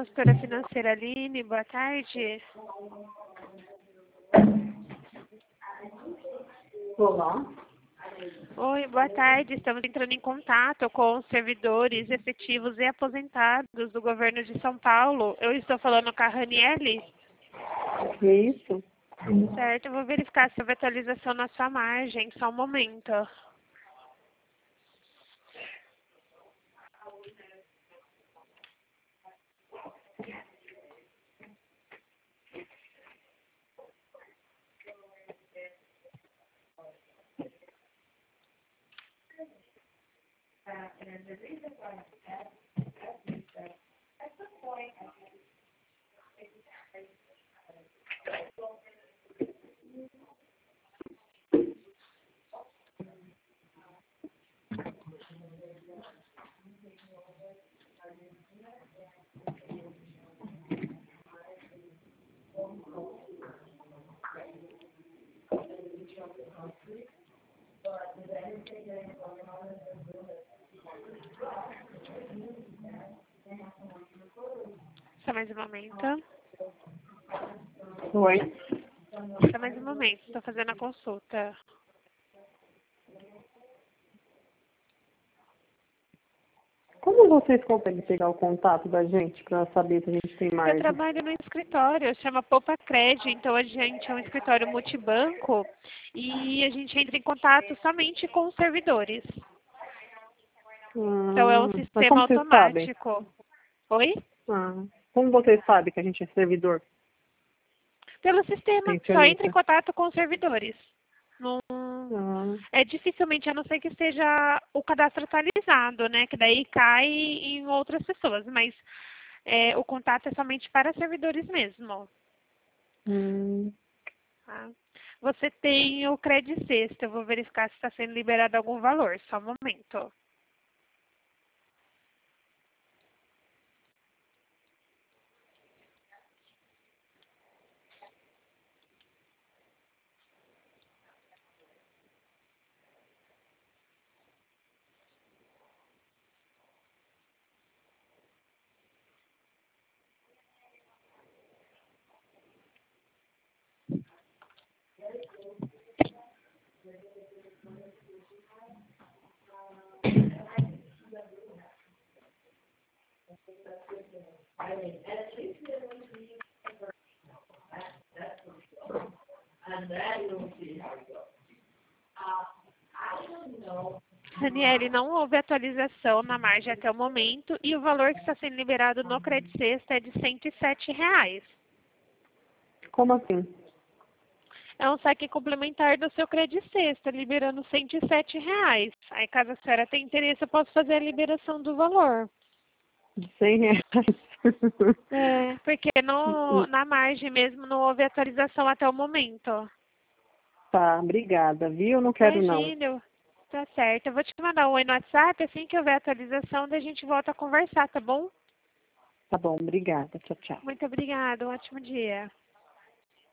consultora financeira Aline, boa tarde. Olá. Oi, boa tarde. Estamos entrando em contato com os servidores efetivos e aposentados do governo de São Paulo. Eu estou falando com a Raniele? Isso. Certo, eu vou verificar se houve atualização na sua margem. Só um momento. Só mais um momento. Oi. Só mais um momento. Estou fazendo a consulta. Como vocês conseguem pegar o contato da gente para saber se a gente tem Eu margem? trabalho no escritório, chama Poupa Crédito, então a gente é um escritório multibanco e a gente entra em contato somente com os servidores. Então é um Mas sistema como vocês sabem? automático. Oi? Como vocês sabem que a gente é servidor? Pelo sistema, só entra em Pensionista? contato com os servidores. Não, Ah, é dificilmente, a não ser que esteja o cadastro atualizado, né? Que daí cai em outras pessoas, mas o contato é somente para servidores mesmo. hum. Tá? Você tem o Credit Sexta, eu vou verificar se está sendo liberado algum valor, só um momento. Daniele, não houve atualização na margem até o momento e o valor que está sendo liberado no Credit Sexta é de R$ 107. Como assim? É um saque complementar do seu Credit Sexta, liberando R$ 107. Aí, caso a senhora tenha interesse, eu posso fazer a liberação do valor. De R$ 100? Porque na margem mesmo não houve atualização até o momento. Tá, obrigada, viu? Não quero não. Imagina, tá certo. Eu vou te mandar um oi no WhatsApp, assim que houver atualização, daí a gente volta a conversar, tá bom? Tá bom, obrigada. Tchau, tchau. Muito obrigada, um ótimo dia.